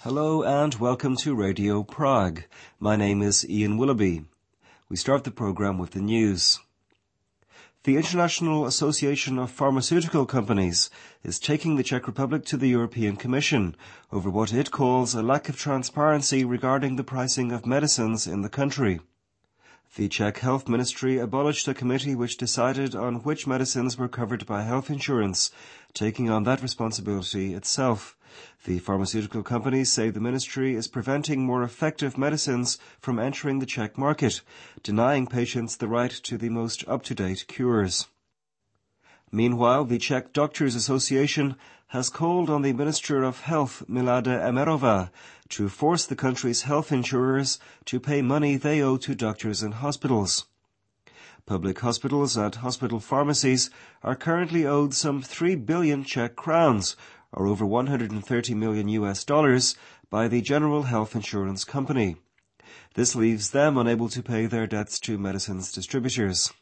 Hello and welcome to Radio Prague. My name is Ian Willoughby. We start the program with the news. The International Association of Pharmaceutical Companies is taking the Czech Republic to the European Commission over what it calls a lack of transparency regarding the pricing of medicines in the country. The Czech Health Ministry abolished a committee which decided on which medicines were covered by health insurance, taking on that responsibility itself. The pharmaceutical companies say the ministry is preventing more effective medicines from entering the Czech market, denying patients the right to the most up-to-date cures. Meanwhile, the Czech Doctors Association has called on the Minister of Health, Milada Emmerová, to force the country's health insurers to pay money they owe to doctors and hospitals. Public hospitals and hospital pharmacies are currently owed some 3 billion Czech crowns, or over $130 million, by the General Health Insurance Company. This leaves them unable to pay their debts to medicines distributors.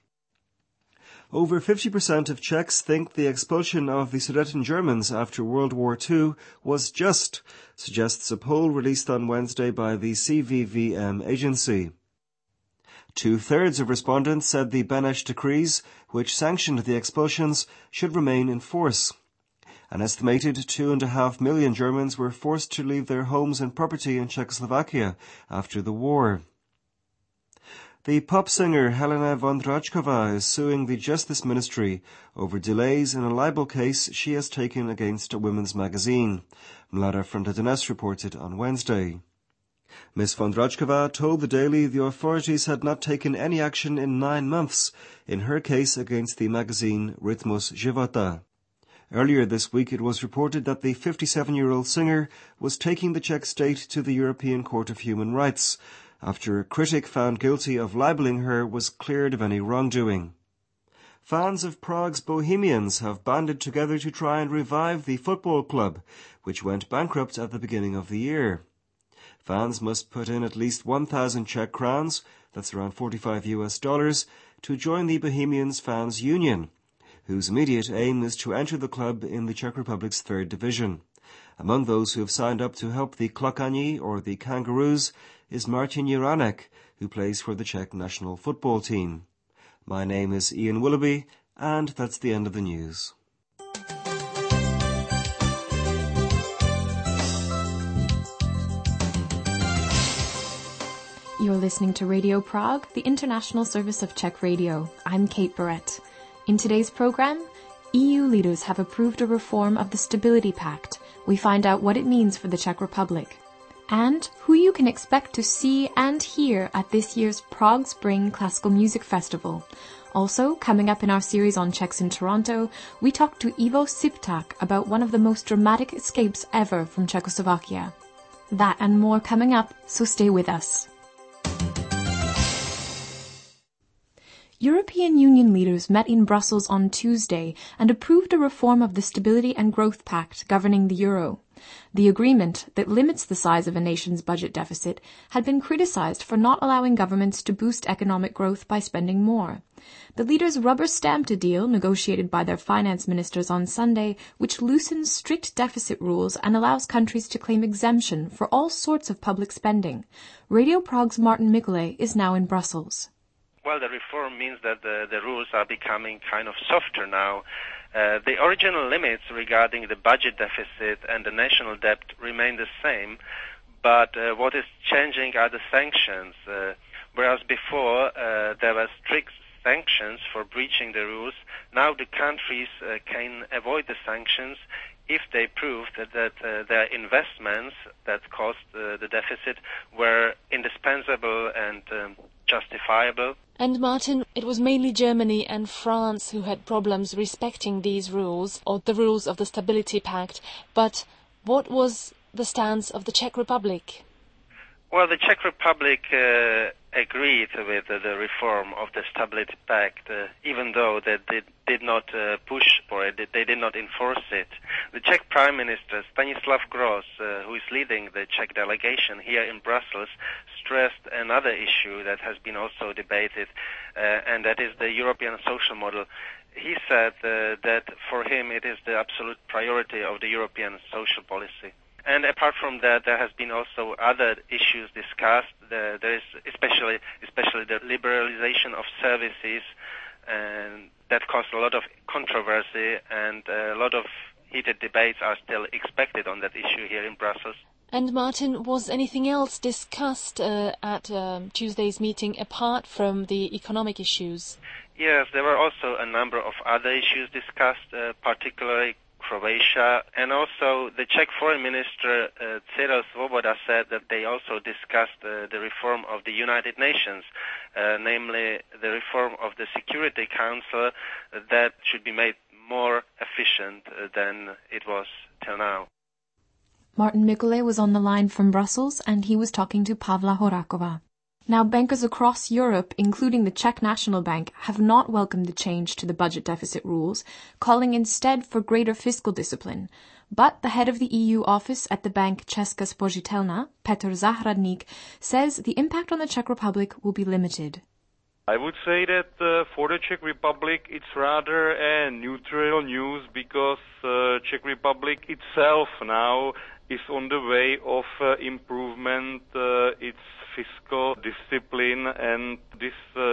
Over 50% of Czechs think the expulsion of the Sudeten Germans after World War II was just, suggests a poll released on Wednesday by the CVVM agency. 2/3 of respondents said the Beneš decrees, which sanctioned the expulsions, should remain in force. An estimated 2.5 million Germans were forced to leave their homes and property in Czechoslovakia after the war. The pop singer Helena Vondráčková is suing the Justice Ministry over delays in a libel case she has taken against a women's magazine. Mladá Fronta Dnes reported on Wednesday. Ms. Vondráčková told the Daily the authorities had not taken any action in 9 months in her case against the magazine Rytmus Života. Earlier this week it was reported that the 57-year-old singer was taking the Czech state to the European Court of Human Rights after a critic found guilty of libeling her was cleared of any wrongdoing. Fans of Prague's Bohemians have banded together to try and revive the football club, which went bankrupt at the beginning of the year. Fans must put in at least 1,000 Czech crowns, that's around $45, to join the Bohemians Fans Union, whose immediate aim is to enter the club in the Czech Republic's 3rd division. Among those who have signed up to help the Klokani, or the Kangaroos, is Martin Juranek, who plays for the Czech national football team. My name is Ian Willoughby, and that's the end of the news. You're listening to Radio Prague, the international service of Czech radio. I'm Kate Barrett. In today's program, EU leaders have approved a reform of the Stability Pact. We find out what it means for the Czech Republic. And who you can expect to see and hear at this year's Prague Spring Classical Music Festival. Also, coming up in our series on Czechs in Toronto, we talk to Ivo Siptak about one of the most dramatic escapes ever from Czechoslovakia. That and more coming up, so stay with us. European Union leaders met in Brussels on Tuesday and approved a reform of the Stability and Growth Pact governing the euro. The agreement, that limits the size of a nation's budget deficit, had been criticized for not allowing governments to boost economic growth by spending more. The leaders rubber-stamped a deal negotiated by their finance ministers on Sunday, which loosens strict deficit rules and allows countries to claim exemption for all sorts of public spending. Radio Prague's Martin Mikule is now in Brussels. Well, the reform means that the rules are becoming kind of softer now. The original limits regarding the budget deficit and the national debt remain the same, but what is changing are the sanctions. Whereas before there were strict sanctions for breaching the rules, now the countries can avoid the sanctions if they prove that their investments that caused the deficit were indispensable and justifiable. And Martin, it was mainly Germany and France who had problems respecting these rules, or the rules of the Stability Pact. But what was the stance of the Czech Republic? Well, the Czech Republic agreed with the reform of the Stability Pact, even though they did not push for it, they did not enforce it. The Czech Prime Minister, Stanislav Gross, who is leading the Czech delegation here in Brussels, stressed another issue that has been also debated, and that is the European social model. He said that for him it is the absolute priority of the European social policy. And apart from that, there has been also other issues discussed. There is especially the liberalization of services, and that caused a lot of controversy, and a lot of heated debates are still expected on that issue here in Brussels. And Martin, was anything else discussed at Tuesday's meeting apart from the economic issues? Yes, there were also a number of other issues discussed, particularly Croatia, and also the Czech Foreign Minister Cyril Svoboda said that they also discussed the reform of the United Nations, namely the reform of the Security Council that should be made more efficient than it was till now. Martin Mikule was on the line from Brussels, and he was talking to Pavla Horakova. Now, bankers across Europe, including the Czech National Bank, have not welcomed the change to the budget deficit rules, calling instead for greater fiscal discipline. But the head of the EU office at the bank Česká spořitelna, Petr Zahradník, says the impact on the Czech Republic will be limited. I would say that for the Czech Republic it's rather a neutral news because Czech Republic itself now is on the way of improvement its fiscal discipline, and this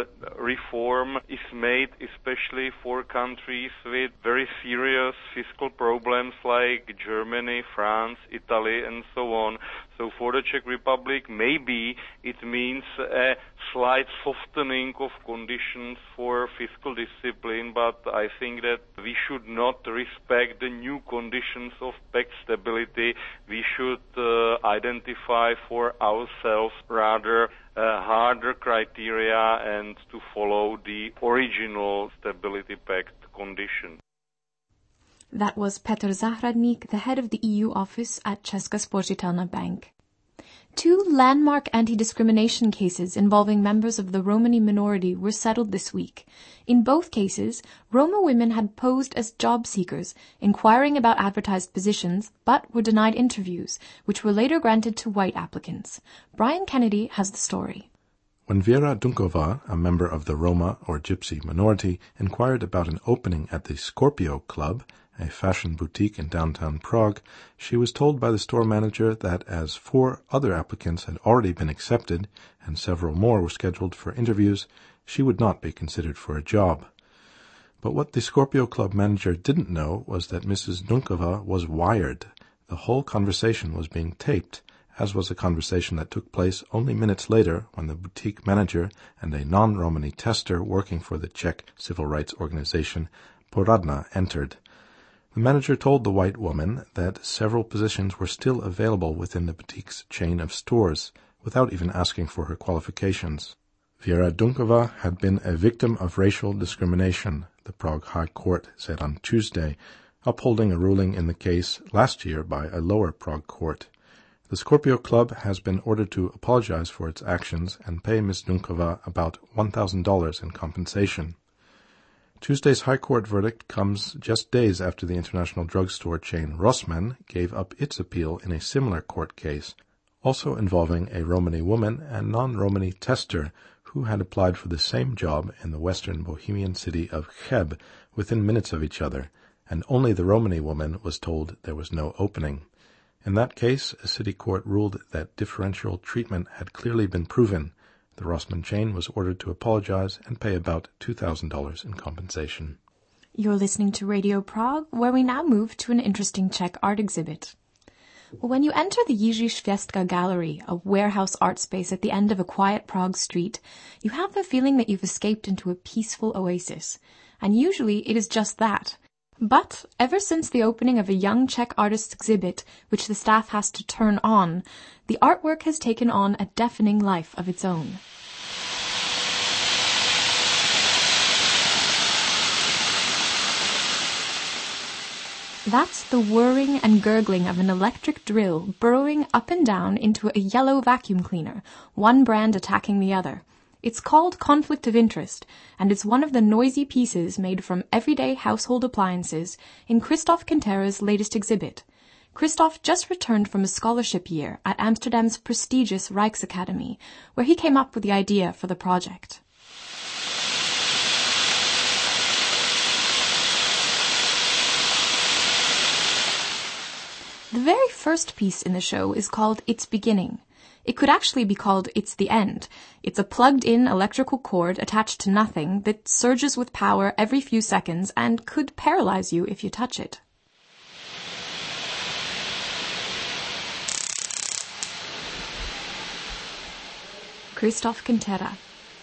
reform is made especially for countries with very serious fiscal problems like Germany, France, Italy and so on. So for the Czech Republic, maybe it means a slight softening of conditions for fiscal discipline, but I think that we should not respect the new conditions of pact stability. We should identify for ourselves rather harder criteria and to follow the original Stability Pact conditions. That was Petr Zahradník, the head of the EU office at Česká spořitelna Bank. 2 landmark anti-discrimination cases involving members of the Romani minority were settled this week. In both cases, Roma women had posed as job seekers, inquiring about advertised positions, but were denied interviews, which were later granted to white applicants. Brian Kennedy has the story. When Vera Dunkova, a member of the Roma or Gypsy minority, inquired about an opening at the Scorpio Club, a fashion boutique in downtown Prague, she was told by the store manager that as 4 other applicants had already been accepted and several more were scheduled for interviews, she would not be considered for a job. But what the Scorpio Club manager didn't know was that Mrs. Dunkova was wired. The whole conversation was being taped, as was a conversation that took place only minutes later when the boutique manager and a non-Romani tester working for the Czech civil rights organization Poradna entered. The manager told the white woman that several positions were still available within the boutique's chain of stores, without even asking for her qualifications. Vera Dunkova had been a victim of racial discrimination, the Prague High Court said on Tuesday, upholding a ruling in the case last year by a lower Prague court. The Scorpio Club has been ordered to apologize for its actions and pay Ms. Dunkova about $1,000 in compensation. Tuesday's High Court verdict comes just days after the international drugstore chain Rossmann gave up its appeal in a similar court case, also involving a Romani woman and non-Romani tester who had applied for the same job in the western Bohemian city of Cheb within minutes of each other, and only the Romani woman was told there was no opening. In that case, a city court ruled that differential treatment had clearly been proven. The Rossmann chain was ordered to apologize and pay about $2,000 in compensation. You're listening to Radio Prague, where we now move to an interesting Czech art exhibit. When you enter the Jiří Švěstka Gallery, a warehouse art space at the end of a quiet Prague street, you have the feeling that you've escaped into a peaceful oasis. And usually it is just that. But ever since the opening of a young Czech artist's exhibit, which the staff has to turn on, the artwork has taken on a deafening life of its own. That's the whirring and gurgling of an electric drill burrowing up and down into a yellow vacuum cleaner, one brand attacking the other. It's called Conflict of Interest, and it's one of the noisy pieces made from everyday household appliances in Christoph Quintera's latest exhibit. Christoph just returned from a scholarship year at Amsterdam's prestigious Rijksacademy, where he came up with the idea for the project. The very first piece in the show is called It's Beginning. It could actually be called It's the End. It's a plugged-in electrical cord attached to nothing that surges with power every few seconds and could paralyze you if you touch it. Christoph Quintera.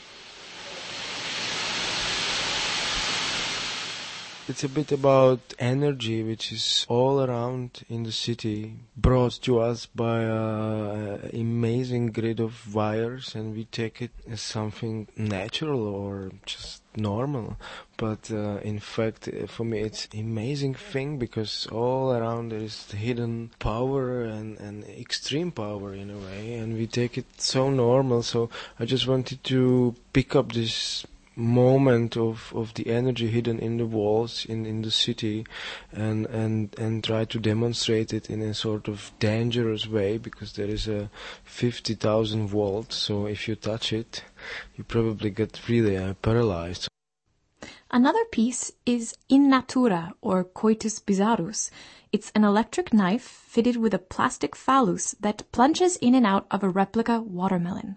It's a bit about energy, which is all around in the city, brought to us by an amazing grid of wires, and we take it as something natural or just normal. But in fact, for me, it's an amazing thing, because all around there is hidden power and extreme power in a way, and we take it so normal. So I just wanted to pick up this moment of the energy hidden in the walls in the city and try to demonstrate it in a sort of dangerous way, because there is a 50,000 volt, so if you touch it you probably get really paralyzed. Another piece is In Natura, or Coitus Bizarrus. It's an electric knife fitted with a plastic phallus that plunges in and out of a replica watermelon.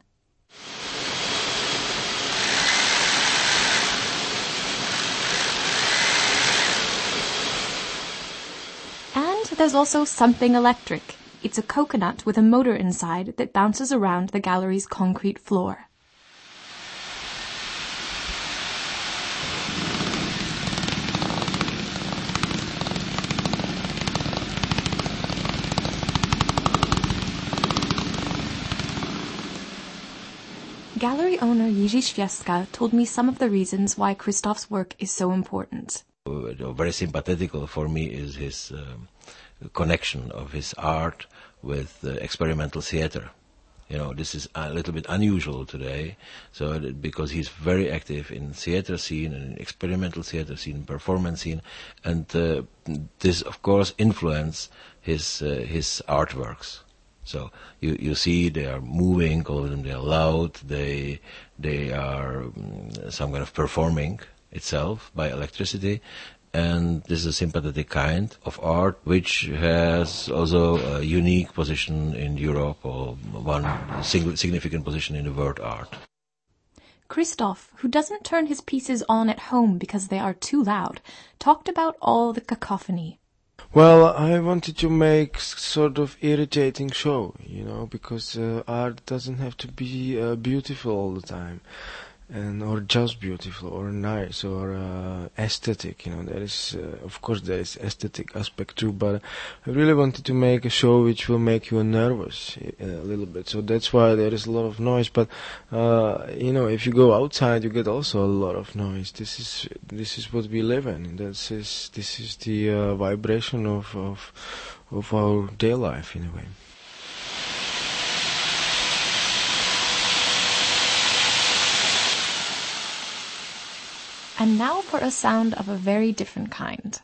There's also Something Electric. It's a coconut with a motor inside that bounces around the gallery's concrete floor. Gallery owner Jiří Švěstka told me some of the reasons why Christoph's work is so important. Very sympathetical for me is his connection of his art with experimental theater. You know, this is a little bit unusual today, so because he's very active in theater scene and experimental theater scene, performance scene, and this of course influenced his artworks. So you see they are moving, all of them, they are loud, they are some kind of performing itself by electricity. And this is a sympathetic kind of art which has also a unique position in Europe, or one significant position in the world art. Christoph, who doesn't turn his pieces on at home because they are too loud, talked about all the cacophony. Well, I wanted to make sort of irritating show, you know, because art doesn't have to be beautiful all the time. Or just beautiful or nice or aesthetic, you know. There is, of course, there is aesthetic aspect too, but I really wanted to make a show which will make you nervous a little bit. So that's why there is a lot of noise. But you know, if you go outside, you get also a lot of noise. This is what we live in. This is the vibration of our day life in a way. And now for a sound of a very different kind.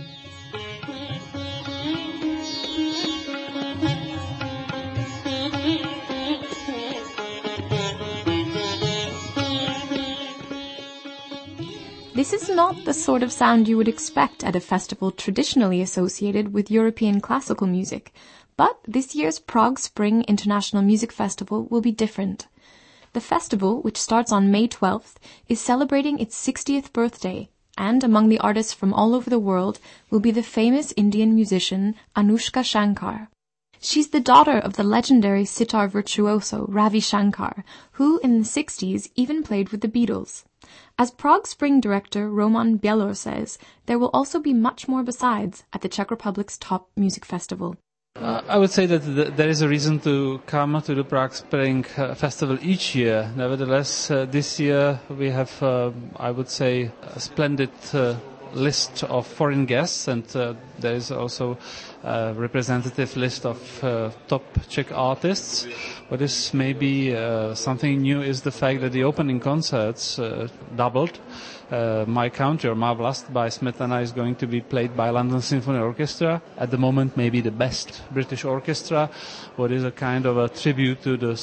This is not the sort of sound you would expect at a festival traditionally associated with European classical music, but this year's Prague Spring International Music Festival will be different. The festival, which starts on May 12th, is celebrating its 60th birthday, and among the artists from all over the world will be the famous Indian musician Anushka Shankar. She's the daughter of the legendary sitar virtuoso Ravi Shankar, who in the 60s even played with the Beatles. As Prague Spring director Roman Bielor says, there will also be much more besides at the Czech Republic's top music festival. I would say that there is a reason to come to the Prague Spring Festival each year. Nevertheless, this year we have, I would say, a splendid list of foreign guests, and there is also a representative list of top Czech artists. What is maybe something new is the fact that the opening concerts doubled. My Country, or Má vlast by Smetana, is going to be played by London Symphony Orchestra. At the moment, maybe the best British orchestra, what is a kind of a tribute to the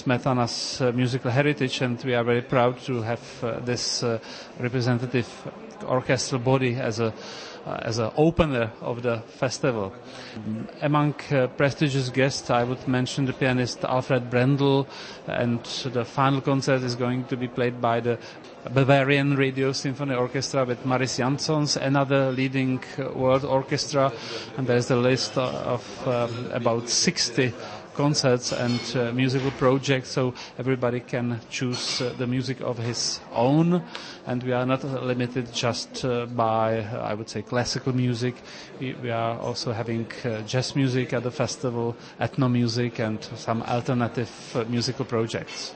Smetana's musical heritage, and we are very proud to have this representative orchestral body as a opener of the festival. Among prestigious guests, I would mention the pianist Alfred Brendel, and the final concert is going to be played by the Bavarian Radio Symphony Orchestra with Maris Jansons, another leading world orchestra, and there's a list of about 60 concerts and musical projects, so everybody can choose the music of his own, and we are not limited just by, I would say, classical music. We are also having jazz music at the festival, ethno music, and some alternative musical projects.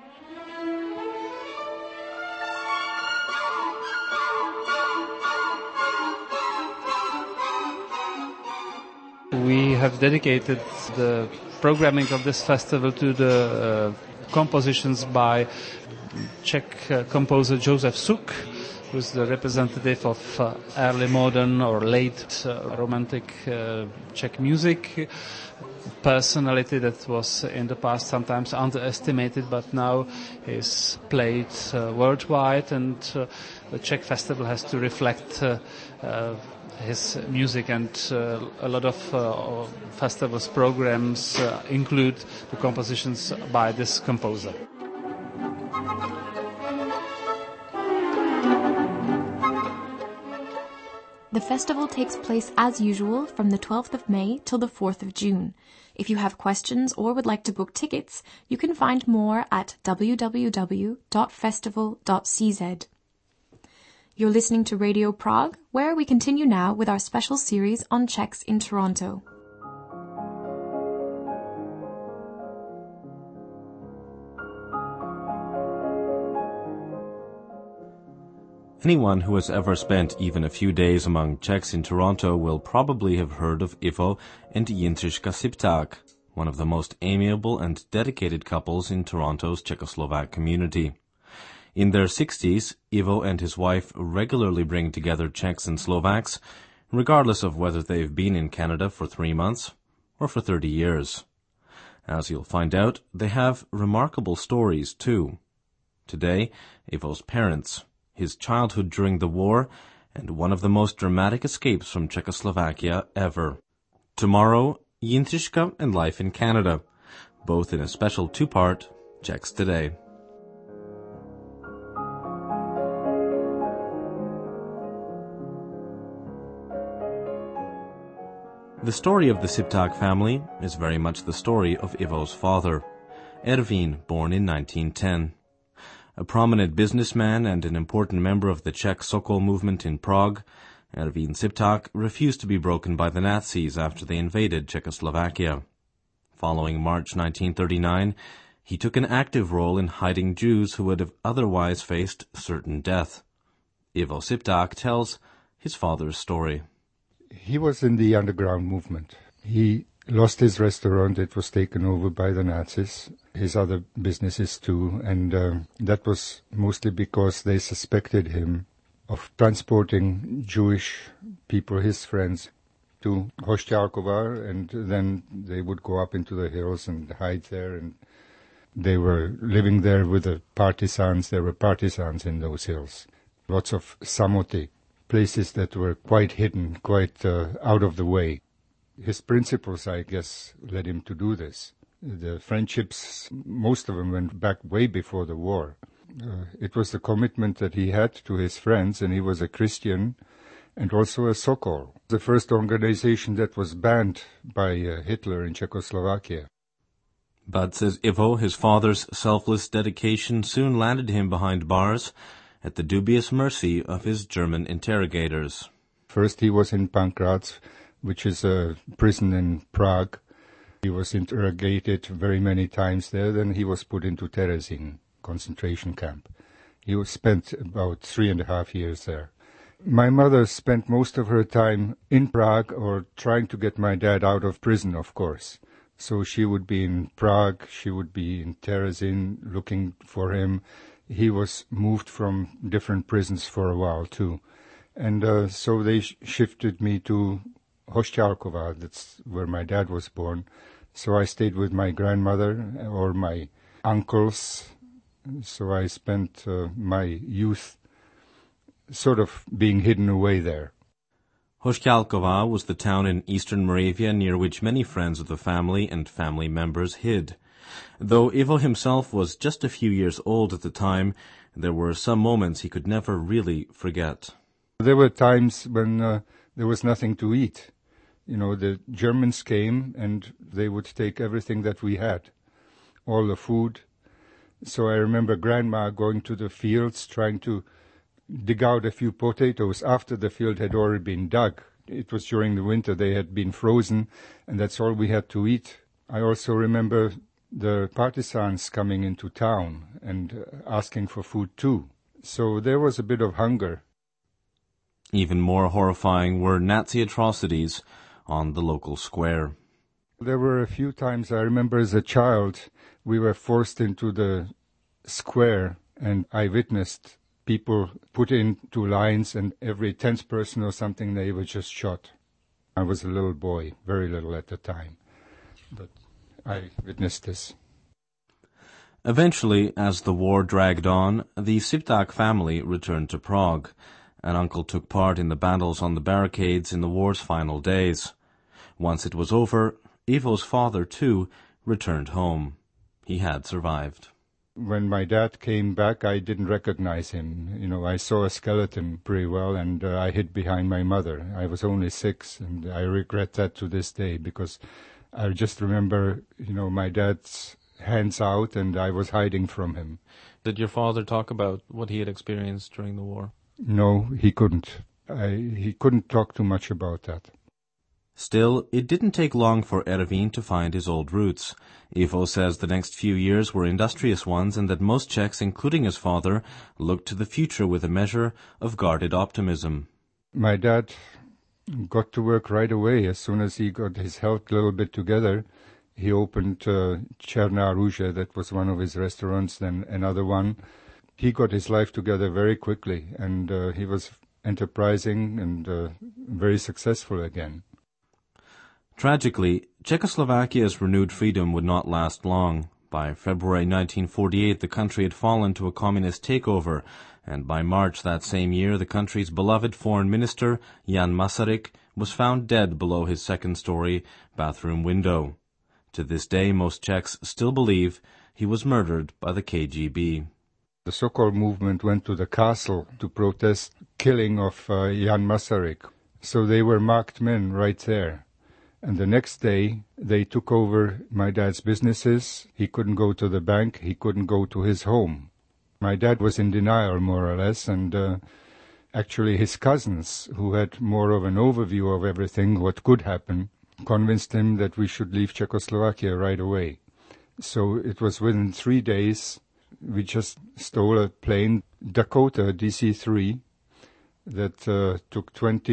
We have dedicated the programming of this festival to the compositions by Czech composer Josef Suk, who is the representative of early modern or late romantic Czech music. Personality that was in the past sometimes underestimated, but now is played worldwide, and the Czech festival has to reflect his music, and a lot of festivals programs include the compositions by this composer. The festival takes place as usual from the 12th of May till the 4th of June. If you have questions or would like to book tickets, you can find more at www.festival.cz. You're listening to Radio Prague, where we continue now with our special series on Czechs in Toronto. Anyone who has ever spent even a few days among Czechs in Toronto will probably have heard of Ivo and Jindřiška Sipták, one of the most amiable and dedicated couples in Toronto's Czechoslovak community. In their 60s, Ivo and his wife regularly bring together Czechs and Slovaks, regardless of whether they've been in Canada for 3 months or for 30 years. As you'll find out, they have remarkable stories, too. Today, Ivo's parents, his childhood during the war, and one of the most dramatic escapes from Czechoslovakia ever. Tomorrow, Jindřiška and life in Canada, both in a special two-part Czechs Today. The story of the Sipták family is very much the story of Ivo's father, Ervín, born in 1910. A prominent businessman and an important member of the Czech Sokol movement in Prague, Ervín Sipták refused to be broken by the Nazis after they invaded Czechoslovakia. Following March 1939, he took an active role in hiding Jews who would have otherwise faced certain death. Ivo Sipták tells his father's story. He was in the underground movement. He lost his restaurant. It was taken over by the Nazis, his other businesses too, and that was mostly because they suspected him of transporting Jewish people, his friends, to Hošťálková, and then they would go up into the hills and hide there, and they were living there with the partisans. There were partisans in those hills. Lots of samoty, places that were quite hidden, quite out of the way. His principles, I guess, led him to do this. The friendships, most of them went back way before the war. It was the commitment that he had to his friends, and he was a Christian and also a Sokol, the first organization that was banned by Hitler in Czechoslovakia. But, says Ivo, his father's selfless dedication soon landed him behind bars at the dubious mercy of his German interrogators. First he was in Pankráč, which is a prison in Prague. He was interrogated very many times there. Then he was put into Terezín concentration camp. He was spent about 3.5 years there. My mother spent most of her time in Prague or trying to get my dad out of prison, of course. So she would be in Prague, she would be in Terezín looking for him. He was moved from different prisons for a while too. And so they shifted me to Hošťálková, that's where my dad was born. So I stayed with my grandmother or my uncles. So I spent my youth sort of being hidden away there. Hošťálková was the town in eastern Moravia near which many friends of the family and family members hid. Though Ivo himself was just a few years old at the time, there were some moments he could never really forget. There were times when there was nothing to eat. You know, the Germans came and they would take everything that we had, all the food. So I remember Grandma going to the fields trying to dig out a few potatoes after the field had already been dug. It was during the winter, they had been frozen, and that's all we had to eat. I also remember the partisans coming into town and asking for food too. So there was a bit of hunger. Even more horrifying were Nazi atrocities on the local square. There were a few times, I remember as a child, we were forced into the square, and I witnessed people put into lines, and every 10th person or something, they were just shot. I was a little boy, very little at the time, but I witnessed this. Eventually, as the war dragged on, the Siptak family returned to Prague. An uncle took part in the battles on the barricades in the war's final days. Once it was over, Ivo's father, too, returned home. He had survived. When my dad came back, I didn't recognize him. You know, I saw a skeleton pretty well, and I hid behind my mother. I was only 6, and I regret that to this day, because I just remember, you know, my dad's hands out, and I was hiding from him. Did your father talk about what he had experienced during the war? No, he couldn't. He couldn't talk too much about that. Still, it didn't take long for Ervin to find his old roots. Ivo says the next few years were industrious ones, and that most Czechs, including his father, looked to the future with a measure of guarded optimism. My dad got to work right away. As soon as he got his health a little bit together, he opened Černá růže, that was one of his restaurants, then another one. He got his life together very quickly, and he was enterprising and very successful again. Tragically, Czechoslovakia's renewed freedom would not last long. By February 1948, the country had fallen to a communist takeover, and by March that same year, the country's beloved foreign minister, Jan Masaryk, was found dead below his second-story bathroom window. To this day, most Czechs still believe he was murdered by the KGB. The Sokol movement went to the castle to protest killing of Jan Masaryk. So they were marked men right there. And the next day, they took over my dad's businesses. He couldn't go to the bank. He couldn't go to his home. My dad was in denial, more or less, and actually his cousins, who had more of an overview of everything, what could happen, convinced him that we should leave Czechoslovakia right away. So it was within 3 days, we just stole a plane, Dakota DC-3, that took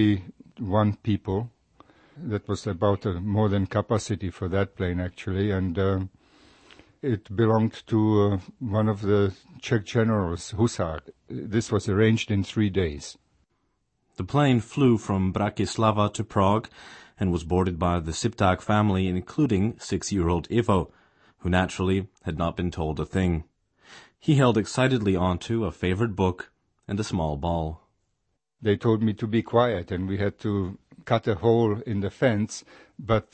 21 people. That was about more than capacity for that plane, actually, and it belonged to one of the Czech generals, Husák. This was arranged in 3 days. The plane flew from Bratislava to Prague and was boarded by the Siptak family, including 6-year-old Ivo, who naturally had not been told a thing. He held excitedly onto a favorite book and a small ball. They told me to be quiet, and we had to cut a hole in the fence, but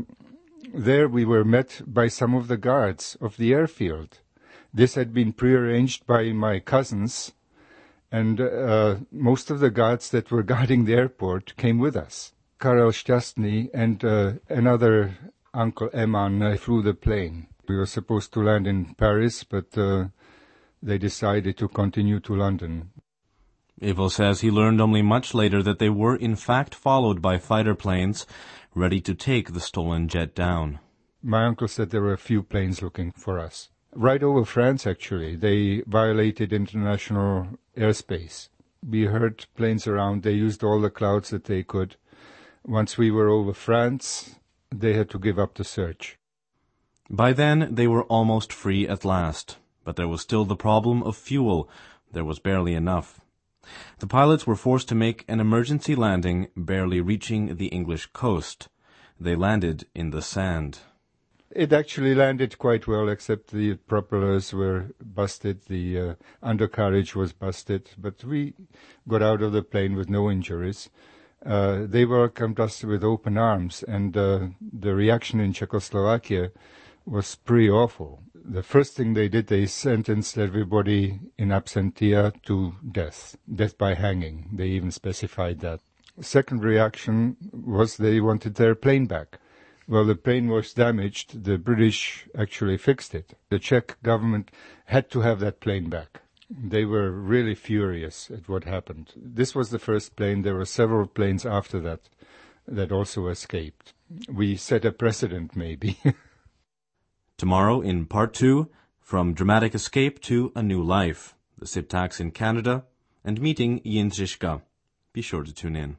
there we were met by some of the guards of the airfield. This had been prearranged by my cousins, and most of the guards that were guarding the airport came with us. Karel Šťastný and another Uncle Eman flew the plane. We were supposed to land in Paris, but they decided to continue to London. Ivo says he learned only much later that they were in fact followed by fighter planes ready to take the stolen jet down. My uncle said there were a few planes looking for us. Right over France, actually. They violated international airspace. We heard planes around. They used all the clouds that they could. Once we were over France, they had to give up the search. By then, they were almost free at last. But there was still the problem of fuel. There was barely enough. The pilots were forced to make an emergency landing, barely reaching the English coast. They landed in the sand. It actually landed quite well, except the propellers were busted, the undercarriage was busted, but we got out of the plane with no injuries. They welcomed us with open arms, and the reaction in Czechoslovakia was pretty awful. The first thing they did, they sentenced everybody in absentia to death by hanging. They even specified that. Second reaction was they wanted their plane back. Well, the plane was damaged. The British actually fixed it. The Czech government had to have that plane back. They were really furious at what happened. This was the first plane. There were several planes after that also escaped. We set a precedent, maybe. Tomorrow, in Part 2, From Dramatic Escape to a New Life, the Siptaks in Canada, and meeting Jindřiška. Be sure to tune in.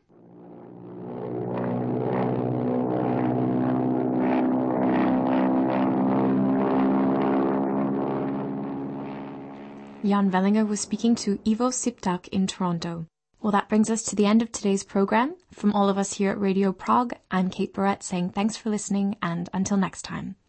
Jan Wellinger was speaking to Ivo Siptak in Toronto. Well, that brings us to the end of today's program. From all of us here at Radio Prague, I'm Kate Barrett saying thanks for listening, and until next time.